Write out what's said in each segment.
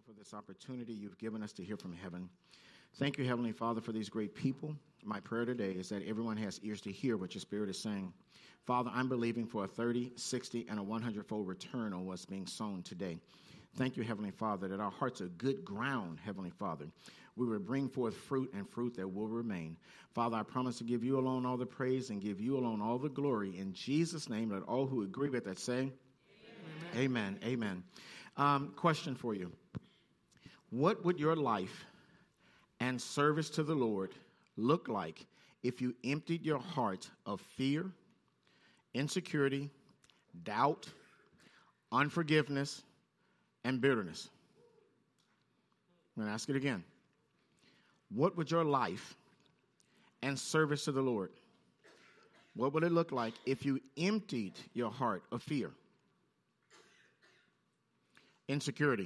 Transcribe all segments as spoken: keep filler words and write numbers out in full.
grateful for this opportunity you've given us to hear from heaven. Thank you, Heavenly Father, for these great people. My prayer today is that everyone has ears to hear what your Spirit is saying. Father, I'm believing for a thirty, sixty, and a hundred-fold return on what's being sown today. Thank you, Heavenly Father, that our hearts are good ground, Heavenly Father. We will bring forth fruit and fruit that will remain. Father, I promise to give you alone all the praise and give you alone all the glory. In Jesus' name, let all who agree with that say, Amen. Amen. Amen. Um, question for you. What would your life and service to the Lord look like if you emptied your heart of fear, insecurity, doubt, unforgiveness, and bitterness? I'm going to ask it again. What would your life and service to the Lord, what would it look like if you emptied your heart of fear, insecurity,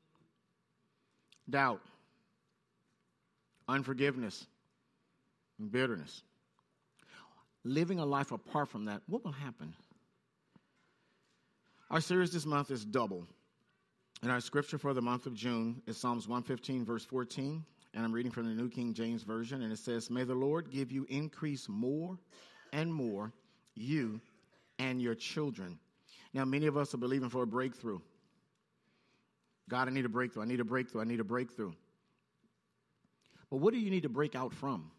doubt, unforgiveness, and bitterness? Living a life apart from that, what will happen? Our series this month is double. And our scripture for the month of June is Psalms one fifteen, verse fourteen. And I'm reading from the New King James Version. And it says, "May the Lord give you increase more and more, you and your children." Now, many of us are believing for a breakthrough. God, I need a breakthrough. I need a breakthrough. I need a breakthrough. But what do you need to break out from?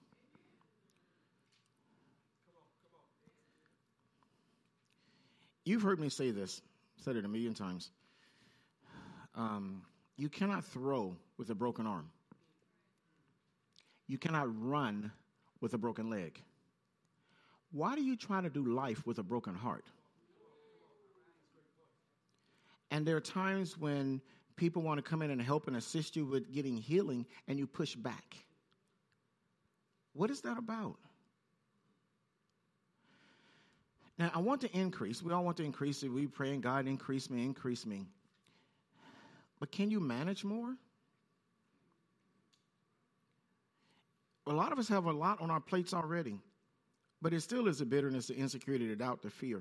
You've heard me say this. I've said it a million times. Um, you cannot throw with a broken arm. You cannot run with a broken leg. Why do you try to do life with a broken heart? And there are times when people want to come in and help and assist you with getting healing, and you push back. What is that about? Now, I want to increase. We all want to increase it. We praying, God, increase me, increase me. But can you manage more? A lot of us have a lot on our plates already, but it still is a bitterness, the insecurity, the doubt, the fear.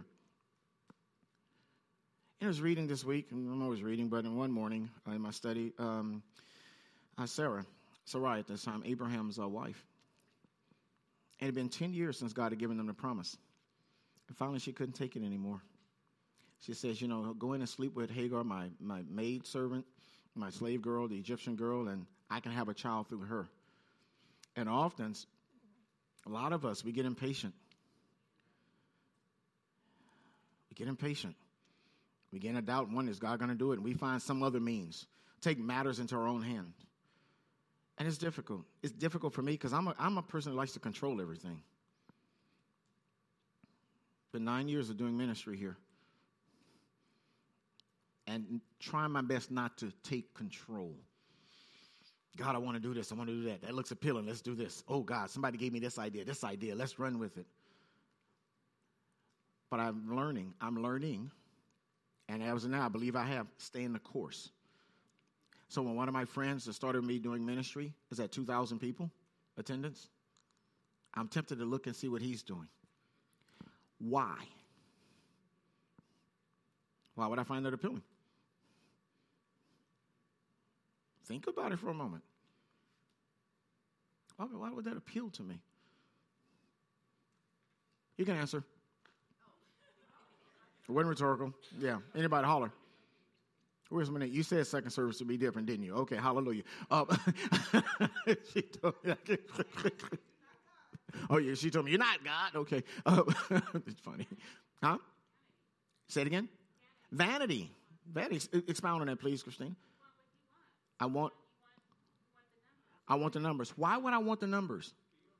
I was reading this week, and I'm always reading, but in one morning uh, in my study, um, uh, Sarah, Sarai at this time, Abraham's uh, wife. It had been ten years since God had given them the promise. And finally, she couldn't take it anymore. She says, you know, go in and sleep with Hagar, my, my maid servant, my slave girl, the Egyptian girl, and I can have a child through her. And often, a lot of us, we get impatient. We get impatient. We get in a doubt, one, is God going to do it? And we find some other means. Take matters into our own hand. And it's difficult. It's difficult for me because I'm a, I'm a person who likes to control everything. Been nine years of doing ministry here. And trying my best not to take control. God, I want to do this. I want to do that. That looks appealing. Let's do this. Oh, God, somebody gave me this idea, this idea. Let's run with it. But I'm learning. I'm learning. And as of now, I believe I have, stay in the course. So when one of my friends that started me doing ministry is at two thousand people attendance, I'm tempted to look and see what he's doing. Why? Why would I find that appealing? Think about it for a moment. Why, why would that appeal to me? You can answer. It wasn't rhetorical. Yeah. Anybody holler. Where's my name? You said second service would be different, didn't you? Okay, hallelujah. Uh, she told me. Oh, yeah, she told me, you're not God. Okay. Uh, it's funny. Huh? Say it again. Vanity. Vanity. Expound on that, please, Christine. I want, I want the numbers. Why would I want the numbers?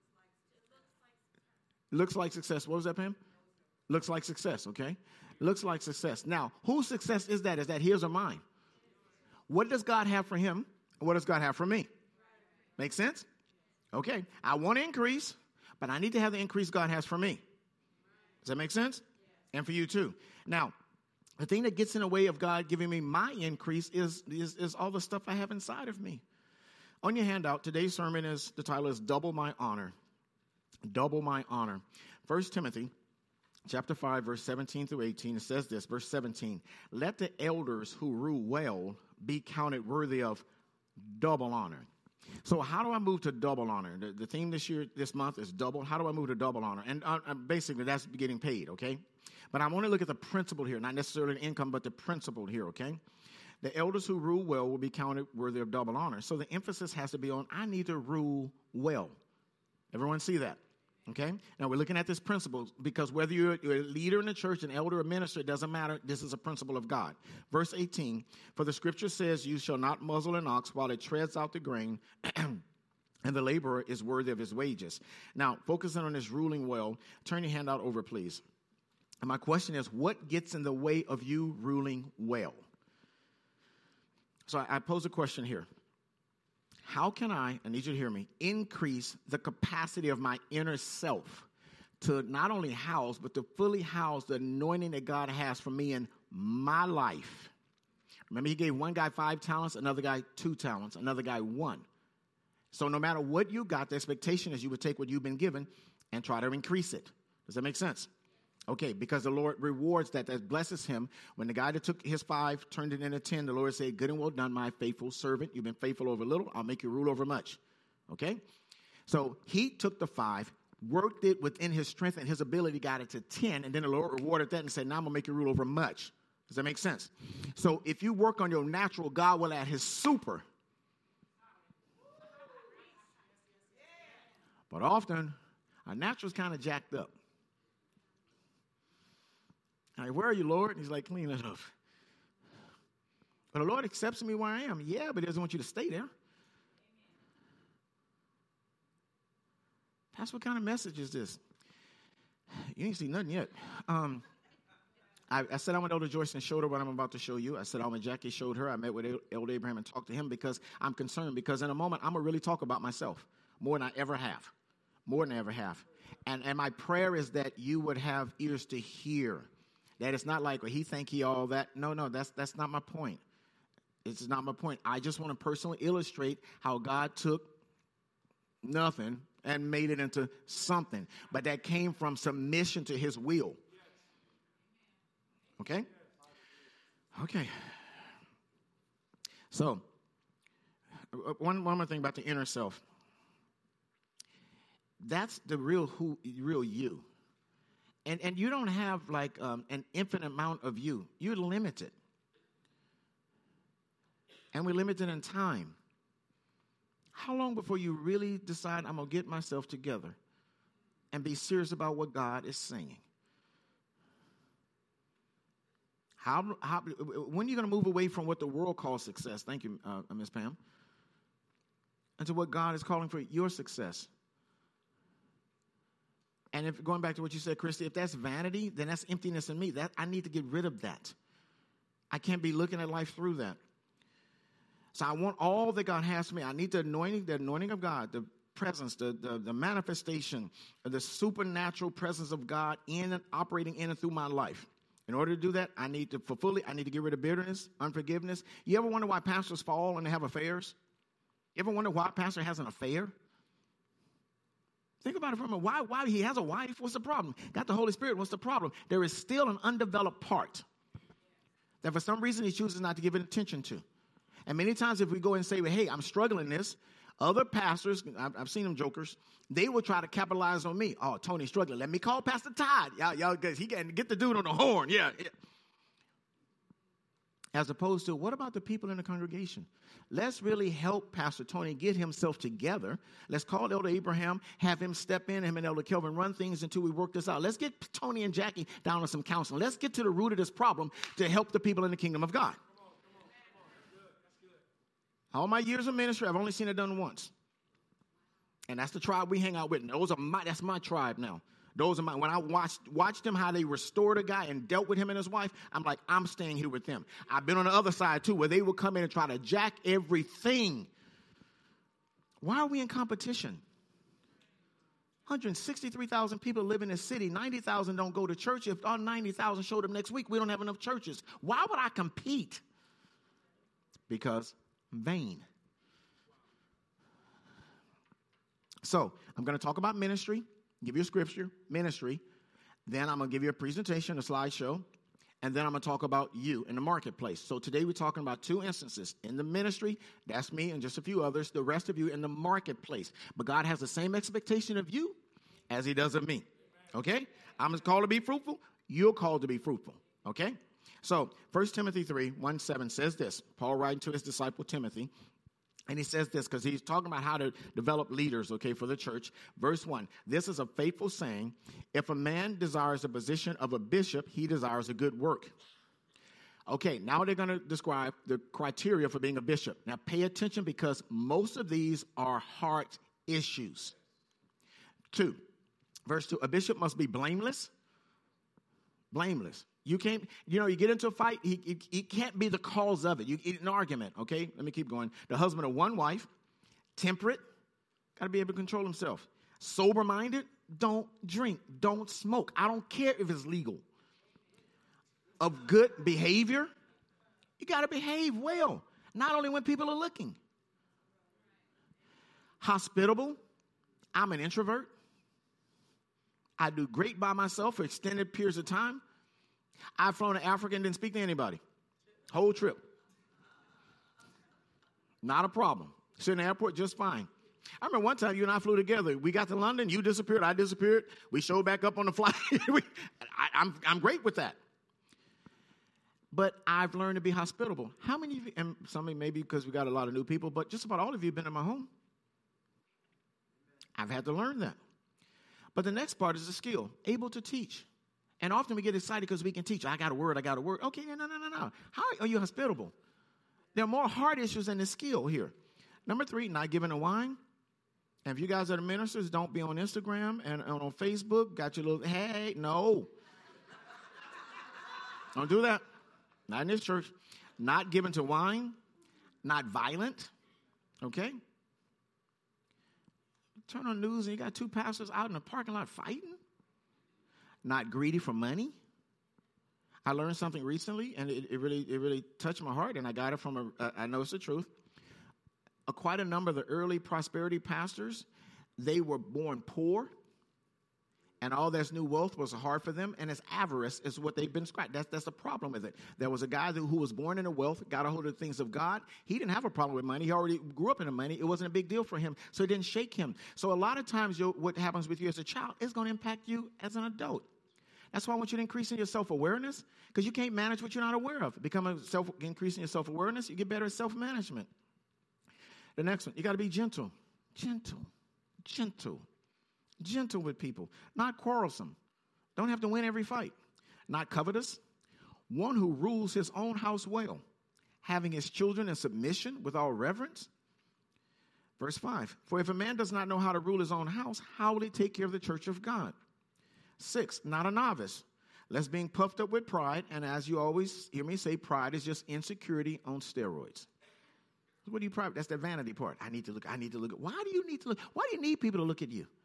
Looks like success. What was that, Pam? Looks like success, okay? Looks like success. Now, whose success is that? Is that his or mine? What does God have for him? What does God have for me? Make sense? Okay. I want to increase, but I need to have the increase God has for me. Does that make sense? And for you too. Now, the thing that gets in the way of God giving me my increase is, is, is all the stuff I have inside of me. On your handout, today's sermon is, the title is Double My Honor. Double My Honor. First Timothy chapter five, verse seventeen through eighteen, it says this, verse seventeen, let the elders who rule well be counted worthy of double honor. So how do I move to double honor? The, the theme this year, this month is double. How do I move to double honor? And uh, basically, that's getting paid, okay? But I want to look at the principle here, not necessarily the income, but the principle here, okay? The elders who rule well will be counted worthy of double honor. So the emphasis has to be on, I need to rule well. Everyone see that? Okay? Now, we're looking at this principle because whether you're, you're a leader in the church, an elder, or minister, it doesn't matter. This is a principle of God. Verse eighteen, for the scripture says, you shall not muzzle an ox while it treads out the grain, and the laborer is worthy of his wages. Now, focusing on this ruling well, turn your hand out over, please. And my question is, what gets in the way of you ruling well? So I, I pose a question here. How can I, I need you to hear me, increase the capacity of my inner self to not only house, but to fully house the anointing that God has for me in my life? Remember, he gave one guy five talents, another guy two talents, another guy one. So no matter what you got, the expectation is you would take what you've been given and try to increase it. Does that make sense? Okay, because the Lord rewards that, that blesses him. When the guy that took his five turned it into ten, the Lord said, good and well done, my faithful servant. You've been faithful over little. I'll make you rule over much. Okay? So he took the five, worked it within his strength and his ability, got it to ten, and then the Lord rewarded that and said, now I'm going to make you rule over much. Does that make sense? So if you work on your natural, God will add his super. But often, our natural's kind of jacked up. Like, where are you, Lord? And he's like, clean it up. But the Lord accepts me where I am. Yeah, but he doesn't want you to stay there. That's what kind of message is this? You ain't seen nothing yet. Um, I, I sat down with Elder Joyce and showed her what I'm about to show you. I sat down with Jackie, showed her. I met with Elder Abraham and talked to him because I'm concerned. Because in a moment, I'm going to really talk about myself more than I ever have. More than I ever have. And, and my prayer is that you would have ears to hear. That it's not like, well, he think he all that. No, no, that's that's not my point. It's not my point. I just want to personally illustrate how God took nothing and made it into something. But that came from submission to his will. Okay? Okay. So, one, one more thing about the inner self. That's the real who, real you. And and you don't have like um, an infinite amount of you. You're limited. And we're limited in time. How long before you really decide I'm going to get myself together and be serious about what God is saying? How, how when are you going to move away from what the world calls success? Thank you, uh, Miz Pam. And to what God is calling for your success. And if going back to what you said, Christy, if that's vanity, then that's emptiness in me. That I need to get rid of that. I can't be looking at life through that. So I want all that God has for me. I need the anointing, the anointing of God, the presence, the, the, the manifestation, the supernatural presence of God in and operating in and through my life. In order to do that, I need to fulfill it. I need to get rid of bitterness, unforgiveness. You ever wonder why pastors fall and they have affairs? You ever wonder why a pastor has an affair? Think about it for a moment. Why, why he has a wife? What's the problem? Got the Holy Spirit. What's the problem? There is still an undeveloped part that for some reason he chooses not to give it attention to. And many times if we go and say, well, hey, I'm struggling this, other pastors, I've, I've seen them jokers, they will try to capitalize on me. Oh, Tony's struggling. Let me call Pastor Todd. Y'all, y'all he can get the dude on the horn. Yeah, yeah. As opposed to, what about the people in the congregation? Let's really help Pastor Tony get himself together. Let's call Elder Abraham, have him step in, him and Elder Kelvin run things until we work this out. Let's get Tony and Jackie down on some counseling. Let's get to the root of this problem to help the people in the kingdom of God. All my years of ministry, I've only seen it done once. And that's the tribe we hang out with. And those are my, that's my tribe now. Those are my, when I watched watched them, how they restored a guy and dealt with him and his wife, I'm like, I'm staying here with them. I've been on the other side, too, where they would come in and try to jack everything. Why are we in competition? one hundred sixty-three thousand people live in this city. ninety thousand don't go to church. If all ninety thousand showed up next week, we don't have enough churches. Why would I compete? Because I'm vain. So I'm going to talk about ministry. Give you a scripture, ministry. Then I'm going to give you a presentation, a slideshow, and then I'm going to talk about you in the marketplace. So today we're talking about two instances. In the ministry, that's me and just a few others. The rest of you in the marketplace. But God has the same expectation of you as he does of me. Okay? I'm called to be fruitful. You're called to be fruitful. Okay? So First Timothy three, one, seven says this. Paul writing to his disciple Timothy. And he says this because he's talking about how to develop leaders, okay, for the church. Verse one, this is a faithful saying. If a man desires the position of a bishop, he desires a good work. Okay, now they're going to describe the criteria for being a bishop. Now pay attention because most of these are heart issues. Two, verse two, a bishop must be blameless. Blameless. You can't, you know, you get into a fight, he, he, he can't be the cause of it. You get an argument, okay? Let me keep going. The husband of one wife, temperate, got to be able to control himself. Sober-minded, don't drink, don't smoke. I don't care if it's legal. Of good behavior, you got to behave well, not only when people are looking. Hospitable, I'm an introvert. I do great by myself for extended periods of time. I've flown to Africa and didn't speak to anybody. Whole trip. Not a problem. Sit in the airport just fine. I remember one time you and I flew together. We got to London. You disappeared. I disappeared. We showed back up on the flight. I, I'm, I'm great with that. But I've learned to be hospitable. How many of you, and some of you maybe because we got a lot of new people, but just about all of you have been in my home. I've had to learn that. But the next part is the skill, able to teach. And often we get excited because we can teach. I got a word, I got a word. Okay, no, no, no, no. How are you hospitable? There are more heart issues than the skill here. Number three, not giving a whine. And if you guys are the ministers, don't be on Instagram and on Facebook. Got your little, hey, no. Don't do that. Not in this church. Not given to wine. Not violent. Okay? Turn on the news and you got two pastors out in the parking lot fighting. Not greedy for money. I learned something recently, and it, it really it really touched my heart, and I got it from, a, uh, I know it's the truth. Uh, quite a number of the early prosperity pastors, they were born poor, and all this new wealth was hard for them, and it's avarice is what they've been described. That's, that's the problem with it. There was a guy who, who was born into wealth, got a hold of the things of God. He didn't have a problem with money. He already grew up in the money. It wasn't a big deal for him, so it didn't shake him. So a lot of times you'll, what happens with you as a child is going to impact you as an adult. That's why I want you to increase in your self-awareness, because you can't manage what you're not aware of. Become a self, increase in your self-awareness, you get better at self-management. The next one, you got to be gentle. Gentle. Gentle. Gentle with people. Not quarrelsome. Don't have to win every fight. Not covetous. One who rules his own house well, having his children in submission with all reverence. Verse five, for if a man does not know how to rule his own house, how will he take care of the church of God? Six, not a novice, lest being puffed up with pride, and as you always hear me say, pride is just insecurity on steroids. What do you pride? That's the vanity part. I need to look, I need to look. Why do you need to look? Why do you need people to look at you?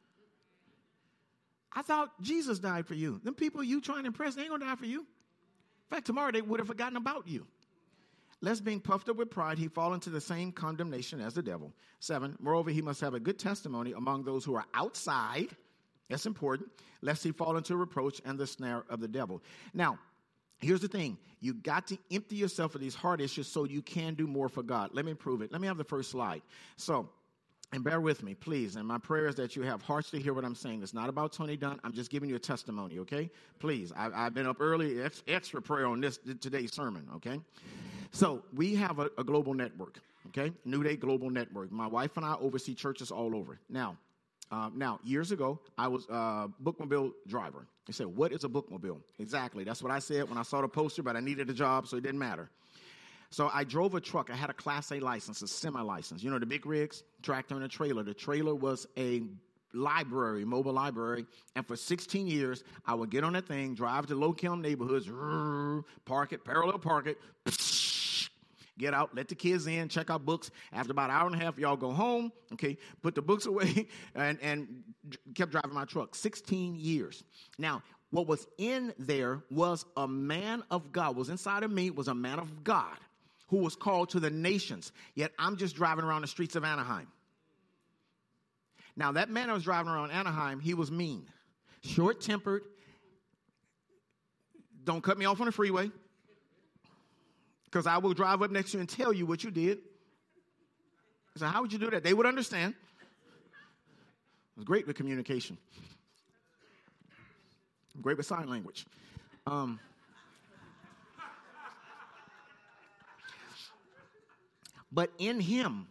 I thought Jesus died for you. Them people you trying to impress, they ain't going to die for you. In fact, tomorrow they would have forgotten about you. Lest being puffed up with pride, he fall into the same condemnation as the devil. Seven, moreover, he must have a good testimony among those who are outside. That's important, lest he fall into reproach and the snare of the devil. Now, here's the thing. You got to empty yourself of these heart issues so you can do more for God. Let me prove it. Let me have the first slide. So, and bear with me, please. And my prayer is that you have hearts to hear what I'm saying. It's not about Tony Dunn. I'm just giving you a testimony, okay? Please. I, I've been up early, ex, extra prayer on this today's sermon, okay? So, we have a, a global network, okay? New Day Global Network. My wife and I oversee churches all over. Now, Uh, now, years ago, I was a bookmobile driver. They said, what is a bookmobile? Exactly. That's what I said when I saw the poster, but I needed a job, so it didn't matter. So I drove a truck. I had a Class A license, a semi-license. You know, the big rigs, tractor and a trailer. The trailer was a library, mobile library. And for sixteen years, I would get on that thing, drive to low-income neighborhoods, park it, parallel park it, get out, let the kids in, check out books. After about an hour and a half, y'all go home, okay, put the books away, and, and kept driving my truck. sixteen years. Now, what was in there was a man of God. What was inside of me was a man of God who was called to the nations. Yet I'm just driving around the streets of Anaheim. Now, that man I was driving around Anaheim, he was mean, short-tempered, don't cut me off on the freeway, because I will drive up next to you and tell you what you did. So how would you do that? They would understand. It was great with communication. Great with sign language. Um, but in him,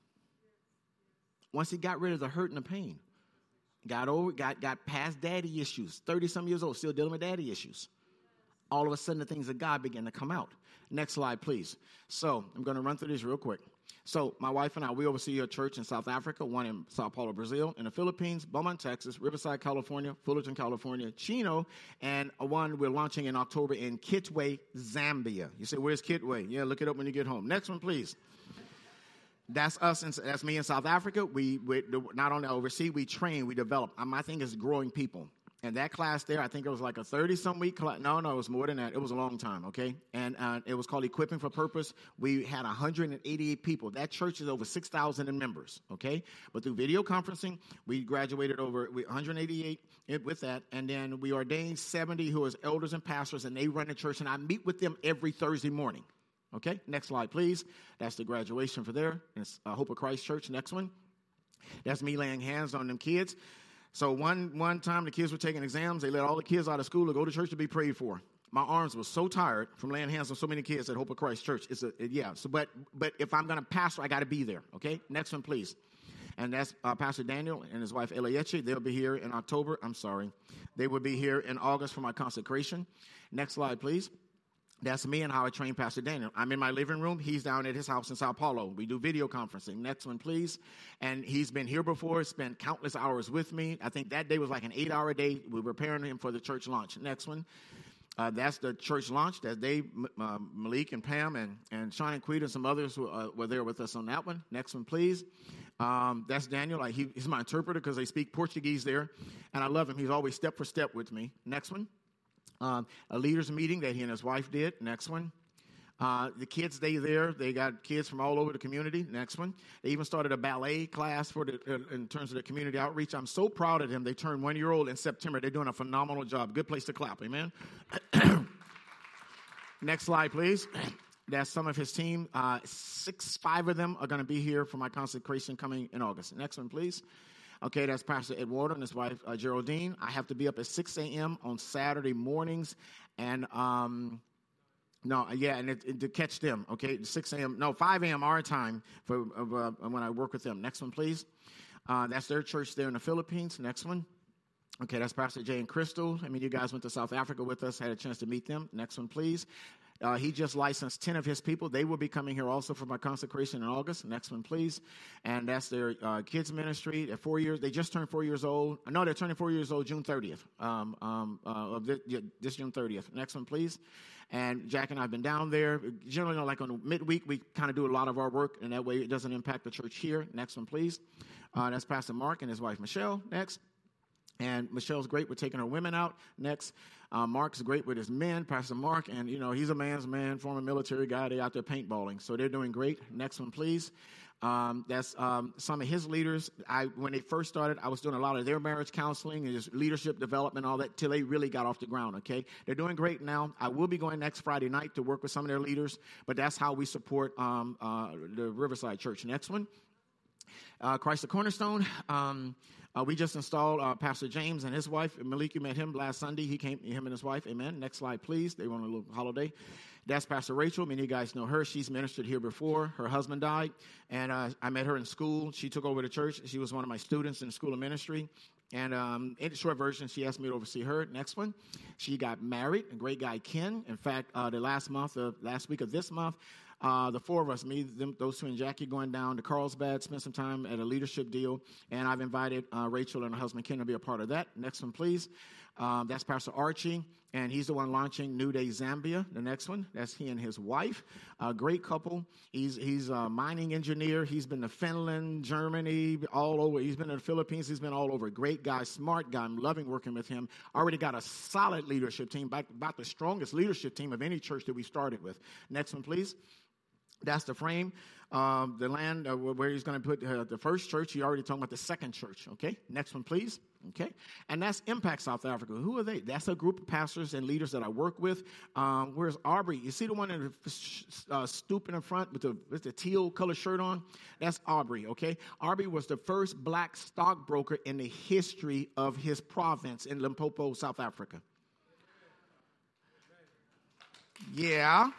once he got rid of the hurt and the pain, got over, got, got past daddy issues, thirty-some years old, still dealing with daddy issues, all of a sudden the things of God began to come out. Next slide, please. So I'm going to run through this real quick. So my wife and I, we oversee a church in South Africa, one in Sao Paulo, Brazil, in the Philippines, Beaumont, Texas, Riverside, California, Fullerton, California, Chino, and one we're launching in October in Kitwe, Zambia. You say, where's Kitwe? Yeah, look it up when you get home. Next one, please. That's us, and that's me in South Africa. We, we not only oversee, we train, we develop. Um, my thing is growing people. And that class there, I think it was like a thirty-some week class. No, no, it was more than that. It was a long time, okay? And uh, it was called Equipping for Purpose. We had one hundred eighty-eight people. That church is over six thousand in members, okay? But through video conferencing, we graduated over one hundred eighty-eight with that. And then we ordained seventy who is elders and pastors, and they run the church. And I meet with them every Thursday morning, okay? Next slide, please. That's the graduation for there. It's uh, Hope of Christ Church. Next one. That's me laying hands on them kids. So one one time the kids were taking exams. They let all the kids out of school to go to church to be prayed for. My arms were so tired from laying hands on so many kids at Hope of Christ Church. It's a it, yeah. So but but if I'm going to pastor, I got to be there. Okay. Next one, please. And that's uh, Pastor Daniel and his wife Elieche. They'll be here in October. I'm sorry. They will be here in August for my consecration. Next slide, please. That's me and how I train Pastor Daniel. I'm in my living room. He's down at his house in Sao Paulo. We do video conferencing. Next one, please. And he's been here before, spent countless hours with me. I think that day was like an eight-hour day. We were preparing him for the church launch. Next one. Uh, that's the church launch. That's Dave, uh, Malik, and Pam, and, and Sean and Queen, and some others who uh, were there with us on that one. Next one, please. Um, that's Daniel. Like he, he's my interpreter because they speak Portuguese there. And I love him. He's always step for step with me. Next one. Um, a leaders meeting that he and his wife did. Next one. Uh, the kids, they there. They got kids from all over the community. Next one. They even started a ballet class for the, uh, in terms of the community outreach. I'm so proud of them. They turned one year old in September. They're doing a phenomenal job. Good place to clap. Amen. Next slide, please. That's some of his team. Uh, six, five of them are going to be here for my consecration coming in August. Next one, please. Okay, that's Pastor Eduardo and his wife, uh, Geraldine. I have to be up at six a.m. on Saturday mornings. And, um, no, yeah, and it, it, to catch them, okay, six a.m., no, five a.m. our time for uh, when I work with them. Next one, please. Uh, that's their church there in the Philippines. Next one. Okay, that's Pastor Jay and Crystal. I mean, you guys went to South Africa with us, had a chance to meet them. Next one, please. Uh, he just licensed ten of his people. They will be coming here also for my consecration in August. Next one, please. And that's their uh, kids ministry at four years. They just turned four years old. No, they're turning four years old June thirtieth, um, um, uh, of this, yeah, this June thirtieth. Next one, please. And Jack and I have been down there. Generally, you know, like on midweek, we kind of do a lot of our work, and that way it doesn't impact the church here. Next one, please. Uh, that's Pastor Mark and his wife, Michelle. Next. And Michelle's great with taking her women out. Next, uh, Mark's great with his men, Pastor Mark. And, you know, he's a man's man, former military guy. They're out there paintballing. So they're doing great. Next one, please. Um, that's um, some of his leaders. I When they first started, I was doing a lot of their marriage counseling and just leadership development and all that till they really got off the ground, okay? They're doing great now. I will be going next Friday night to work with some of their leaders. But that's how we support um, uh, the Riverside Church. Next one. Uh, Christ the Cornerstone. Um, uh, we just installed uh, Pastor James and his wife. Malik, you met him last Sunday. He came, him and his wife. Amen. Next slide, please. They were on a little holiday. That's Pastor Rachel. Many of you guys know her. She's ministered here before. Her husband died, and uh, I met her in school. She took over the church. She was one of my students in the School of Ministry. And um, in short version, she asked me to oversee her. Next one. She got married. A great guy, Ken. In fact, uh, the last month of last week of this month, Uh, the four of us, me, them, those two, and Jackie, going down to Carlsbad, spent some time at a leadership deal, and I've invited uh, Rachel and her husband Ken to be a part of that. Next one, please. Um, that's Pastor Archie, and he's the one launching New Day Zambia. The next one, that's he and his wife. A great couple. He's he's a mining engineer. He's been to Finland, Germany, all over. He's been to the Philippines. He's been all over. Great guy, smart guy. I'm loving working with him. Already got a solid leadership team, about, about the strongest leadership team of any church that we started with. Next one, please. That's the frame, um, the land uh, where he's going to put uh, the first church. He already talking about the second church, okay? Next one, please. Okay, and that's Impact South Africa. Who are they? That's a group of pastors and leaders that I work with. Um, where's Aubrey? You see the one in the uh, stoop in the front with the, with the teal color shirt on? That's Aubrey, okay? Aubrey was the first black stockbroker in the history of his province in Limpopo, South Africa. Yeah.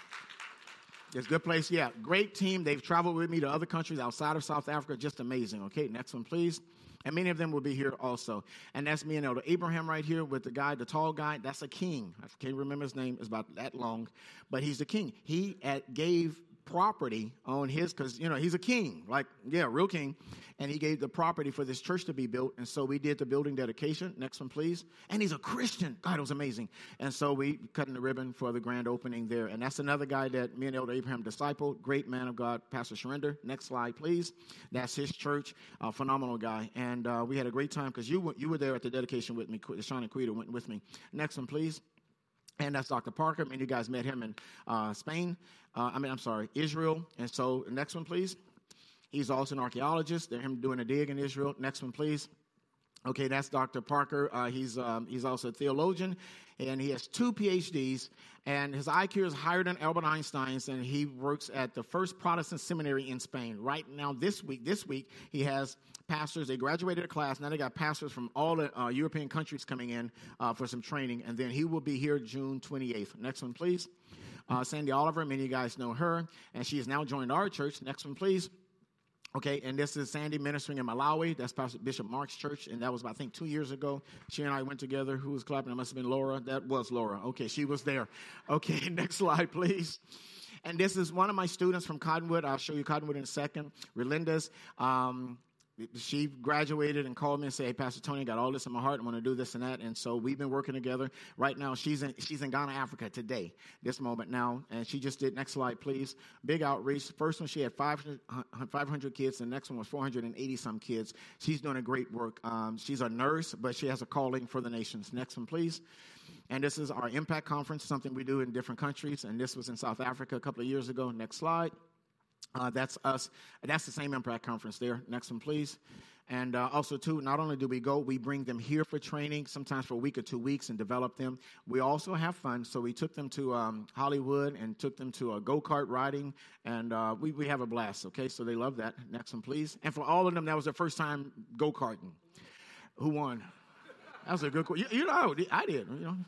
It's a good place. Yeah, great team. They've traveled with me to other countries outside of South Africa. Just amazing. Okay, next one, please. And many of them will be here also. And that's me and Elder Abraham right here with the guy, the tall guy. That's a king. I can't remember his name. It's about that long. But he's the king. He at, gave property on his, because, you know, he's a king. Like, yeah, real king. And he gave the property for this church to be built. And so we did the building dedication. Next one, please. And he's a Christian. God, it was amazing. And so we cutting the ribbon for the grand opening there. And that's another guy that me and Elder Abraham discipled. Great man of God, Pastor Surrender. Next slide, please. That's his church. Uh, phenomenal guy. And uh, we had a great time because you, you were there at the dedication with me. Sean and Quita went with me. Next one, please. And that's Doctor Parker. I mean, you guys met him in uh, Spain. Uh, I mean, I'm sorry, Israel. And so next one, please. He's also an archaeologist. They're him doing a dig in Israel. Next one, please. Okay, that's Doctor Parker. Uh, he's um, he's also a theologian, and he has two P H Ds, and his I Q is higher than Albert Einstein's, and he works at the First Protestant Seminary in Spain. Right now, this week, this week, he has pastors. They graduated a class. Now they got pastors from all the uh, European countries coming in uh, for some training, and then he will be here June twenty-eighth. Next one, please. Uh, Sandy Oliver, many of you guys know her, and she has now joined our church. Next one, please. Okay, and this is Sandy ministering in Malawi. That's Pastor Bishop Mark's church, and that was, I think, two years ago. She and I went together. Who was clapping? It must have been Laura. That was Laura. Okay, she was there. Okay, next slide, please. And this is one of my students from Cottonwood. I'll show you Cottonwood in a second. Relinda's. Um, She graduated and called me and said, "Hey, Pastor Tony, I got all this in my heart. I want to do this and that." And so we've been working together. Right now, she's in she's in Ghana, Africa today, this moment now. And she just did, next slide, please. Big outreach. First one, she had five hundred kids. The next one was four hundred eighty some kids. She's doing a great work. Um, she's a nurse, but she has a calling for the nations. Next one, please. And this is our Impact Conference, something we do in different countries. And this was in South Africa a couple of years ago. Next slide. Uh, that's us. That's the same Impact Conference there. Next one, please. And uh, also, too, not only do we go, we bring them here for training, sometimes for a week or two weeks, and develop them. We also have fun. So we took them to um, Hollywood and took them to a go-kart riding, and uh, we, we have a blast, okay? So they love that. Next one, please. And for all of them, that was their first time go-karting. Who won? That was a good question. You, you know, I did, you know.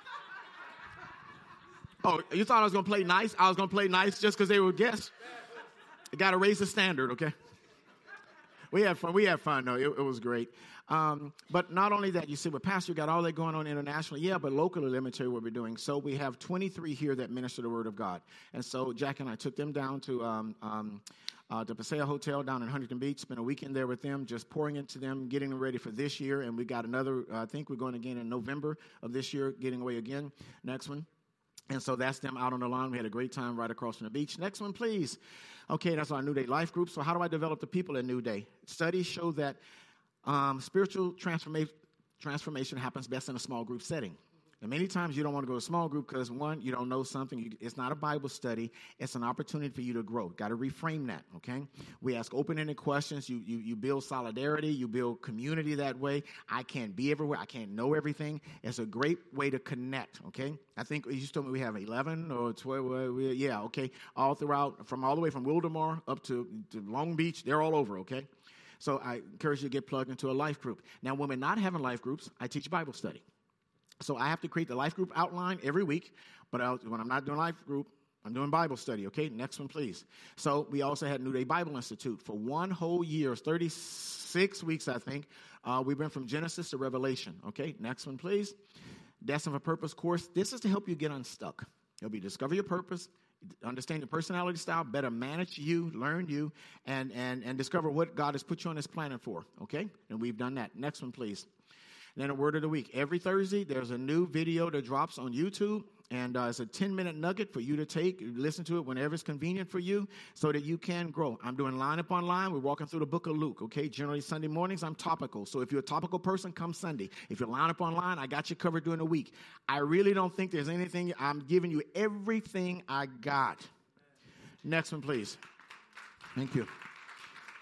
Oh, you thought I was going to play nice? I was going to play nice just because they were guests? You got to raise the standard, okay? We had fun. We had fun, though. It, it was great. Um, but not only that, you see, well, Pastor, you got all that going on internationally. Yeah, but locally, let me tell you what we're doing. So we have twenty-three here that minister the Word of God. And so Jack and I took them down to um, um, uh, the Paseo Hotel down in Huntington Beach, spent a weekend there with them, just pouring into them, getting them ready for this year. And we got another, uh, I think we're going again in November of this year, getting away again. Next one. And so that's them out on the lawn. We had a great time right across from the beach. Next one, please. Okay, that's our New Day Life group. So how do I develop the people at New Day? Studies show that um, spiritual transformation transformation happens best in a small group setting. And many times you don't want to go to a small group because, one, you don't know something. You, it's not a Bible study. It's an opportunity for you to grow. Got to reframe that, okay? We ask open-ended questions. You, you, you build solidarity. You build community that way. I can't be everywhere. I can't know everything. It's a great way to connect, okay? I think you told me we have eleven or twelve. Yeah, okay, all throughout, from all the way from Wildomar up to, to Long Beach. They're all over, okay? So I encourage you to get plugged into a life group. Now, when we're not having life groups, I teach Bible study. So I have to create the life group outline every week, but I'll, when I'm not doing life group, I'm doing Bible study, okay? Next one, please. So we also had New Day Bible Institute. For one whole year, thirty-six weeks, I think, uh, we went from Genesis to Revelation, okay? Next one, please. Destined for Purpose course. This is to help you get unstuck. Help you discover your purpose, understand your personality style, better manage you, learn you, and, and, and discover what God has put you on this planet for, okay? And we've done that. Next one, please. And then a word of the week. Every Thursday, there's a new video that drops on YouTube, and uh, it's a ten-minute nugget for you to take, listen to it whenever it's convenient for you so that you can grow. I'm doing Line Up Online. We're walking through the book of Luke, okay? Generally, Sunday mornings, I'm topical. So if you're a topical person, come Sunday. If you're Line Up Online, I got you covered during the week. I really don't think there's anything. I'm giving you everything I got. Next one, please. Thank you.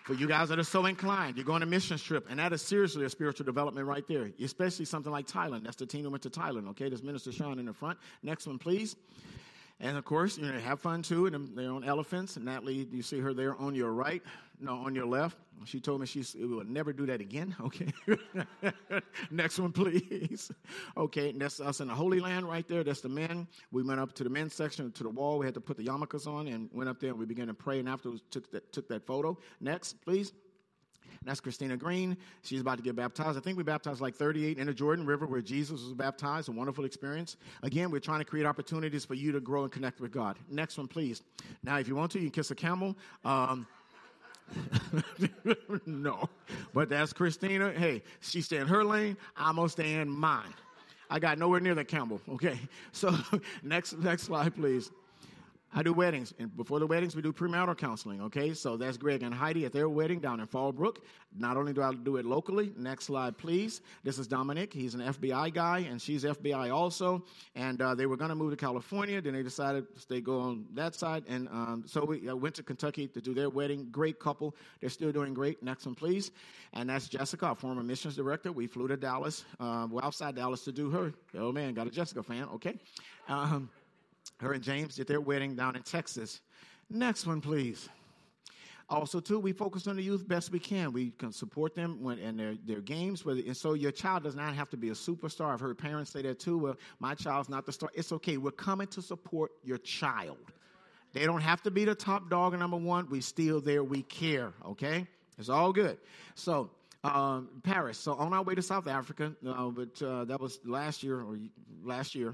For you guys that are so inclined, you're going on a mission trip, and that is seriously a spiritual development right there, especially something like Thailand. That's the team that went to Thailand, okay? There's Minister Sean in the front. Next one, please. And, of course, you know, have fun, too. And they're on elephants. And Natalie, you see her there on your right, no, on your left. She told me she will never do that again, okay? Next one, please. Okay, and that's us in the Holy Land right there. That's the men. We went up to the men's section, to the wall. We had to put the yarmulkes on and went up there, and we began to pray, and afterwards took that, took that photo. Next, please. That's Christina Green. She's about to get baptized. I think we baptized like thirty-eight in the Jordan River where Jesus was baptized. A wonderful experience. Again, we're trying to create opportunities for you to grow and connect with God. Next one, please. Now, if you want to, you can kiss a camel. Um, no, but that's Christina. Hey, she stay in her lane. I'm going to stay in mine. I got nowhere near the camel. Okay, so next, next slide, please. I do weddings, and before the weddings, we do premarital counseling, okay? So that's Greg and Heidi at their wedding down in Fallbrook. Not only do I do it locally, next slide, please. This is Dominic. He's an F B I guy, and she's F B I also, and uh, they were going to move to California. Then they decided they go on that side, and um, so we uh, went to Kentucky to do their wedding. Great couple. They're still doing great. Next one, please. And that's Jessica, our former missions director. We flew to Dallas, uh, well, outside Dallas to do her. Oh, man, got a Jessica fan, okay? Um Her and James did their wedding down in Texas. Next one, please. Also, too, we focus on the youth best we can. We can support them when in their, their games. Whether, and so your child does not have to be a superstar. I've heard parents say that, too. Well, my child's not the star. It's okay. We're coming to support your child. They don't have to be the top dog and number one. We still there. We care, okay? It's all good. So, um, Paris. So, on our way to South Africa, uh, but uh, that was last year or last year.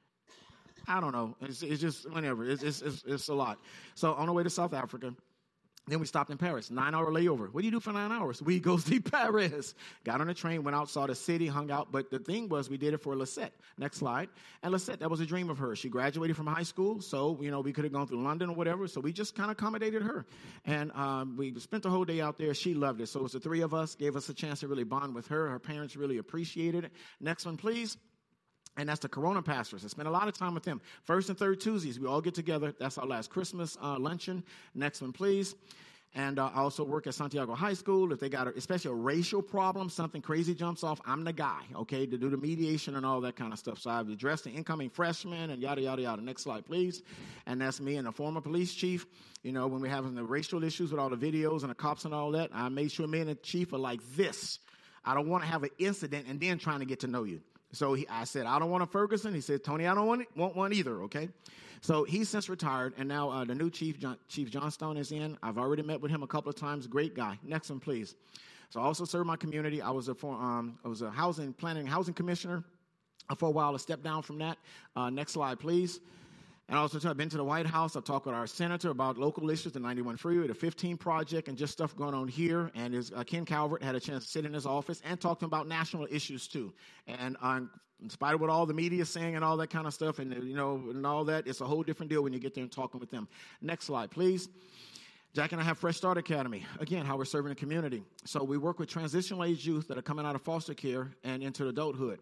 I don't know. It's, it's just whenever. It's, it's, it's, it's a lot. So on our way to South Africa, then we stopped in Paris. Nine-hour layover. What do you do for nine hours? We go see Paris. Got on a train, went out, saw the city, hung out. But the thing was, we did it for Lisette. Next slide. And Lisette, that was a dream of hers. She graduated from high school, so, you know, we could have gone through London or whatever. So we just kind of accommodated her. And um, we spent the whole day out there. She loved it. So it was the three of us, gave us a chance to really bond with her. Her parents really appreciated it. Next one, please. And that's the Corona pastors. I spent a lot of time with them. First and third Tuesdays, we all get together. That's our last Christmas uh, luncheon. Next one, please. And uh, I also work at Santiago High School. If they got, a, especially a racial problem, something crazy jumps off, I'm the guy, okay, to do the mediation and all that kind of stuff. So I've addressed the incoming freshmen and yada, yada, yada. Next slide, please. And that's me and the former police chief. You know, when we're having the racial issues with all the videos and the cops and all that, I made sure me and the chief are like this. I don't want to have an incident and then trying to get to know you. So he, I said, I don't want a Ferguson. He said, Tony, I don't want, it, want one either, okay? So he's since retired, and now uh, the new chief, John, Chief Johnstone, is in. I've already met with him a couple of times. Great guy. Next one, please. So I also serve my community. I was a, for, um, I was a housing planning housing commissioner for a while. I stepped down from that. Uh, next slide, please. And also, I've been to the White House. I've talked with our senator about local issues, the ninety-one Freeway, the fifteen Project, and just stuff going on here. And his, uh, Ken Calvert had a chance to sit in his office and talk to him about national issues, too. And um, in spite of what all the media is saying and all that kind of stuff and, you know, and all that, it's a whole different deal when you get there and talking with them. Next slide, please. Jack and I have Fresh Start Academy. Again, how we're serving the community. So we work with transitional age youth that are coming out of foster care and into adulthood.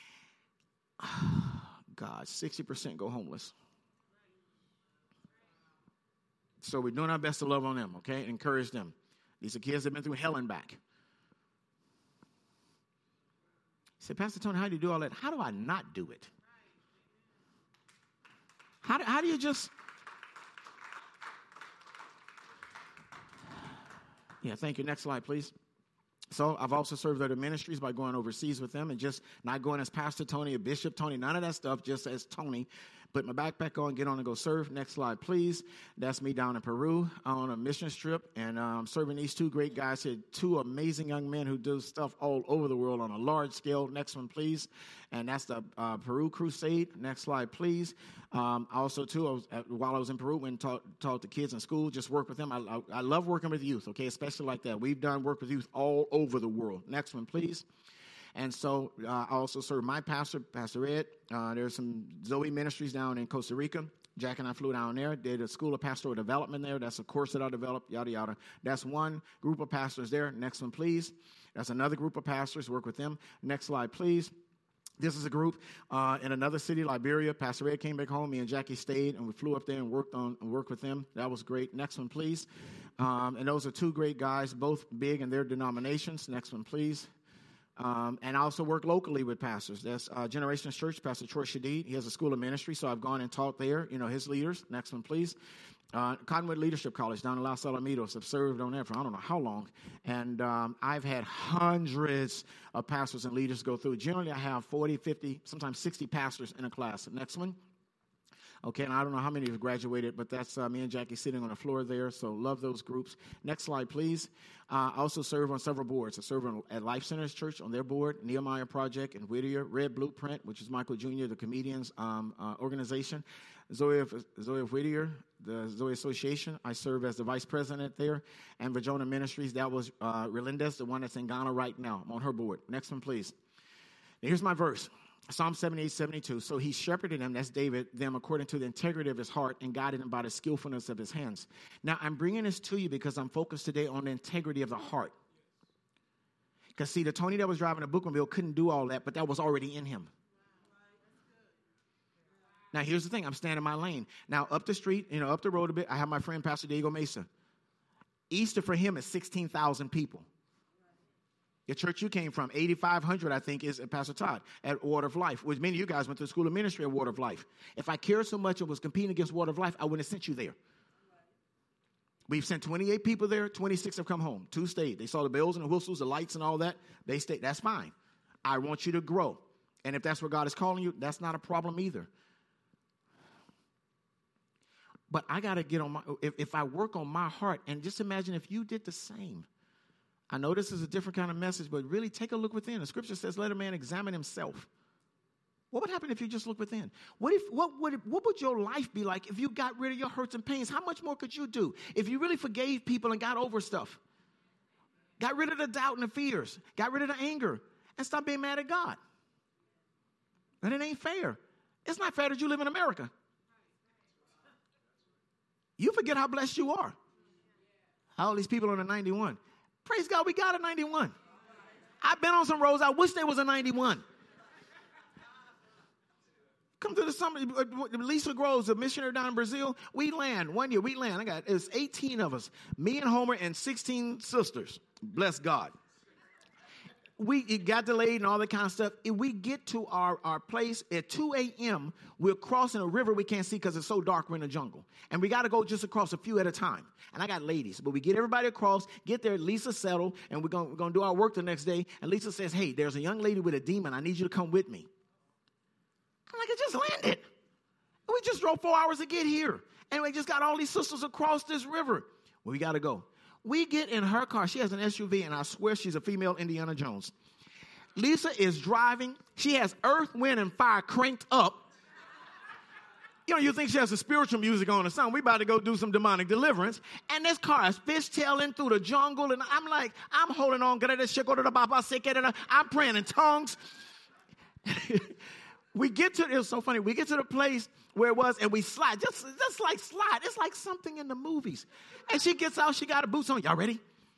God, sixty percent go homeless. So we're doing our best to love on them, okay? Encourage them. These are kids that have been through hell and back. He said, Pastor Tony, how do you do all that? How do I not do it? How do, how do you just... Yeah, thank you. Next slide, please. So I've also served other ministries by going overseas with them and just not going as Pastor Tony or Bishop Tony, none of that stuff, just as Tony. Put my backpack on, get on and go serve. Next slide, please. That's me down in Peru on a mission trip, and um, serving these two great guys here, two amazing young men who do stuff all over the world on a large scale. Next one, please. And that's the uh, Peru Crusade. Next slide, please. Um, also, too, I was, uh, while I was in Peru, went and taught, taught the kids in school, just work with them. I, I, I love working with youth, okay, especially like that. We've done work with youth all over the world. Next one, please. And so uh, I also serve my pastor, Pastor Ed. Uh, there's some Zoe Ministries down in Costa Rica. Jack and I flew down there, did a School of Pastoral Development there. That's a course that I developed, yada, yada. That's one group of pastors there. Next one, please. That's another group of pastors. Work with them. Next slide, please. This is a group uh, in another city, Liberia. Pastor Ed came back home. Me and Jackie stayed, and we flew up there and worked on and worked with them. That was great. Next one, please. Um, and those are two great guys, both big in their denominations. Next one, please. Um, and I also work locally with pastors. That's uh, Generations Church, Pastor Troy Shadid. He has a school of ministry, so I've gone and taught there, you know, his leaders. Next one, please. Uh, Cottonwood Leadership College down in Los Alamitos. I've served on there for I don't know how long. And um, I've had hundreds of pastors and leaders go through. Generally, I have forty, fifty, sometimes sixty pastors in a class. Next one. Okay, and I don't know how many have graduated, but that's uh, me and Jackie sitting on the floor there, so love those groups. Next slide, please. Uh, I also serve on several boards. I serve on, at Life Centers Church on their board, Nehemiah Project in Whittier, Red Blueprint, which is Michael Junior, the comedian's um, uh, organization. Zoe of, Zoe of Whittier, the Zoe Association, I serve as the vice president there. And Vajona Ministries, that was uh, Relindez, the one that's in Ghana right now. I'm on her board. Next one, please. Now, here's my verse. Psalm seventy-eight, seventy-two. So he shepherded them, that's David, them according to the integrity of his heart and guided them by the skillfulness of his hands. Now, I'm bringing this to you because I'm focused today on the integrity of the heart. Because, see, the Tony that was driving the bookmobile couldn't do all that, but that was already in him. Now, here's the thing. I'm staying in my lane. Now, up the street, you know, up the road a bit, I have my friend, Pastor Diego Mesa. Easter for him is sixteen thousand people. The church you came from, eighty-five hundred, I think, is Pastor Todd at Water of Life, which many of you guys went to the School of Ministry at Water of Life. If I cared so much and was competing against Water of Life, I wouldn't have sent you there. We've sent twenty-eight people there. twenty-six have come home. Two stayed. They saw the bells and the whistles, the lights and all that. They stayed. That's fine. I want you to grow. And if that's where God is calling you, that's not a problem either. But I got to get on my, if, if I work on my heart, and just imagine if you did the same. I know this is a different kind of message, but really take a look within. The scripture says, let a man examine himself. What would happen if you just look within? What if what would what would your life be like if you got rid of your hurts and pains? How much more could you do if you really forgave people and got over stuff? Got rid of the doubt and the fears. Got rid of the anger and stop being mad at God. And it ain't fair. It's not fair that you live in America. You forget how blessed you are. All these people on a ninety-one. Praise God, we got a ninety-one. I've been on some roads. I wish there was a ninety-one. Come to the summer. Lisa Groves, a missionary down in Brazil. We land one year. We land. I got it was eighteen of us. Me and Homer and sixteen sisters. Bless God. We it got delayed and all that kind of stuff. If we get to our, our place at two a.m., we're crossing a river we can't see because it's so dark. We're in the jungle. And we got to go just across a few at a time. And I got ladies. But we get everybody across, get there, Lisa settled, and we're going we're gonna do our work the next day. And Lisa says, hey, there's a young lady with a demon. I need you to come with me. I'm like, I just landed. We just drove four hours to get here. And we just got all these sisters across this river. Well, we got to go. We get in her car. She has an S U V, and I swear she's a female Indiana Jones. Lisa is driving. She has Earth, Wind, and Fire cranked up. You know, you think she has the spiritual music on or something. We about to go do some demonic deliverance. And this car is fishtailing through the jungle. And I'm like, I'm holding on. I'm praying in tongues. We get to, it was so funny. We get to the place where it was, and we slide. Just, just like slide. It's like something in the movies. And she gets out. She got her boots on. Y'all ready?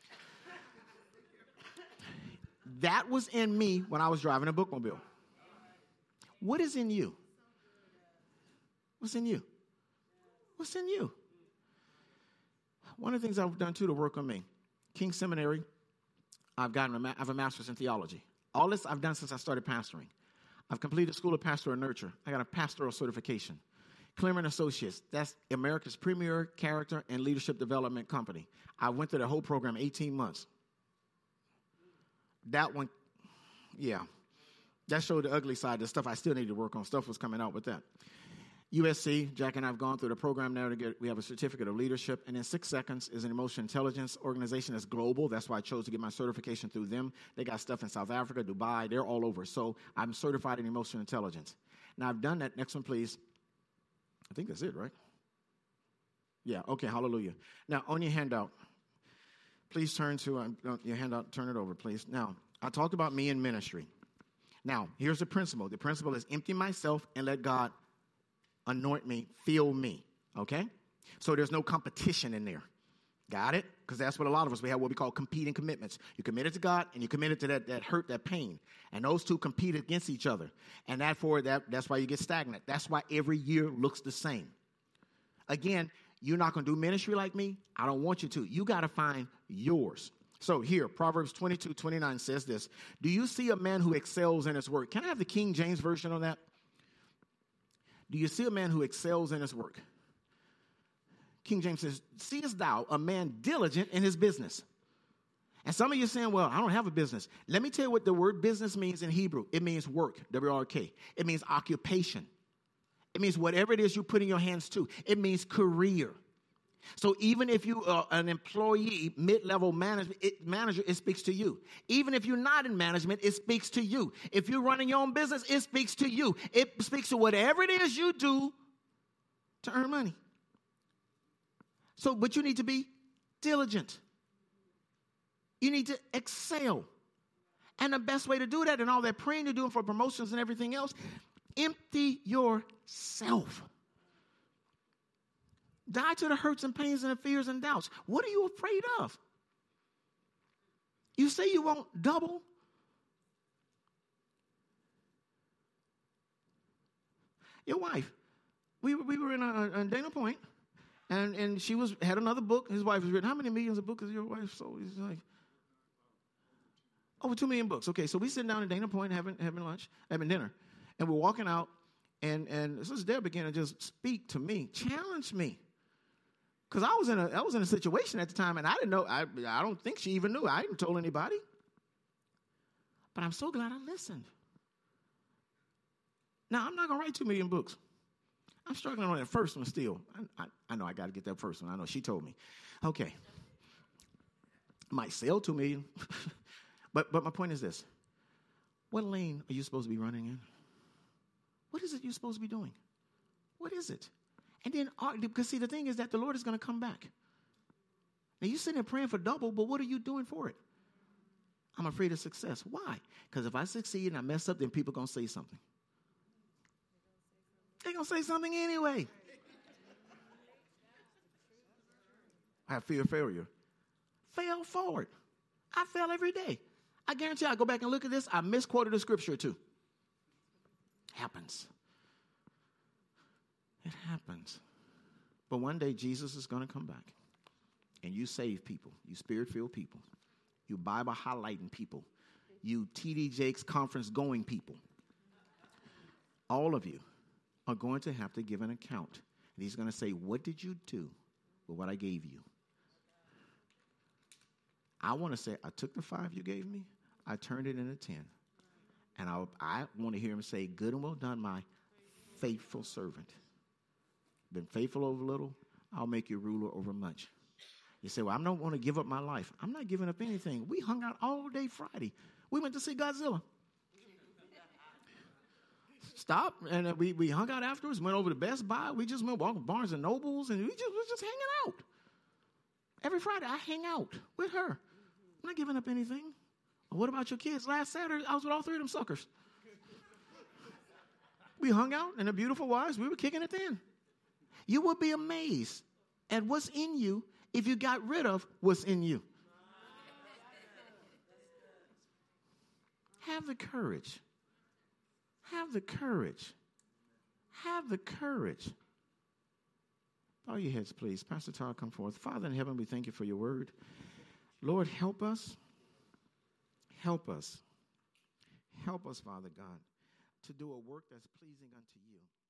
That was in me when I was driving a bookmobile. What is in you? What's in you? What's in you? One of the things I've done, too, to work on me, King Seminary, I've gotten a, ma- I have a master's in theology. All this I've done since I started pastoring. I've completed School of Pastoral Nurture. I got a pastoral certification. Clearman Associates, that's America's premier character and leadership development company. I went through the whole program, eighteen months. That one, yeah, that showed the ugly side, the stuff I still need to work on. Stuff was coming out with that. U S C, Jack and I have gone through the program now to get, we have a certificate of leadership. And in six seconds is an emotional intelligence organization that's global. That's why I chose to get my certification through them. They got stuff in South Africa, Dubai, they're all over. So I'm certified in emotional intelligence. Now I've done that. Next one, please. I think that's it, right? Yeah, okay, hallelujah. Now on your handout, please turn to uh, your handout, turn it over, please. Now, I talked about me in ministry. Now, here's the principle. The principle is empty myself and let God anoint me, fill me, okay? So there's no competition in there. Got it? Because that's what a lot of us, we have what we call competing commitments. You committed to God and you committed to that, that hurt, that pain. And those two compete against each other. And therefore, that, that's why you get stagnant. That's why every year looks the same. Again, you're not going to do ministry like me. I don't want you to. You got to find yours. So here, Proverbs twenty-two twenty-nine says this. Do you see a man who excels in his work? Can I have the King James Version on that? Do you see a man who excels in his work? King James says, seest thou a man diligent in his business? And some of you are saying, well, I don't have a business. Let me tell you what the word business means in Hebrew. It means work, W R K. It means occupation. It means whatever it is you put in your hands to. It means career. So even if you are an employee, mid-level manager, it, manager, it speaks to you. Even if you're not in management, it speaks to you. If you're running your own business, it speaks to you. It speaks to whatever it is you do to earn money. So, but you need to be diligent. You need to excel. And the best way to do that and all that praying you're doing for promotions and everything else, empty yourself. Die to the hurts and pains and the fears and doubts. What are you afraid of? You say you won't double. Your wife, we, we were in a, a Dana Point. And and she was had another book. His wife was written. How many millions of books has your wife sold? He's like, over two million books. Okay, so we sitting down in Dana Point having having lunch, having dinner, and we're walking out, and and Sister Deb began to just speak to me, challenge me, because I was in a I was in a situation at the time, and I didn't know. I I don't think she even knew. I hadn't told anybody. But I'm so glad I listened. Now I'm not gonna write two million books. I'm struggling on that first one still. I, I, I know I got to get that first one. I know she told me. Okay. Might sell two million. but but my point is this. What lane are you supposed to be running in? What is it you're supposed to be doing? What is it? And then, because see, the thing is that the Lord is going to come back. Now, you're sitting there praying for double, but what are you doing for it? I'm afraid of success. Why? Because if I succeed and I mess up, then people are going to say something. They're going to say something anyway. I have fear of failure. Fail forward. I fail every day. I guarantee you, I go back and look at this, I misquoted a scripture or two. Happens. It happens. But one day, Jesus is going to come back. And you save people. You spirit-filled people. You Bible highlighting people. You T D Jakes conference going people. All of you are going to have to give an account. And he's going to say, what did you do with what I gave you? I want to say, I took the five you gave me, I turned it into ten. And I, I want to hear him say, good and well done, my faithful servant. Been faithful over little, I'll make you ruler over much. You say, well, I don't want to give up my life. I'm not giving up anything. We hung out all day Friday. We went to see Godzilla. Stop, and uh, we, we hung out afterwards, went over to Best Buy. We just went walking Barnes and Nobles, and we just was just hanging out. Every Friday, I hang out with her. I'm not giving up anything. What about your kids? Last Saturday, I was with all three of them suckers. We hung out, and the beautiful wives, we were kicking it then. You would be amazed at what's in you if you got rid of what's in you. Have the courage. Have the courage. Have the courage. Bow your heads, please. Pastor Todd, come forth. Father in heaven, we thank you for your word. Lord, help us. Help us. Help us, Father God, to do a work that's pleasing unto you.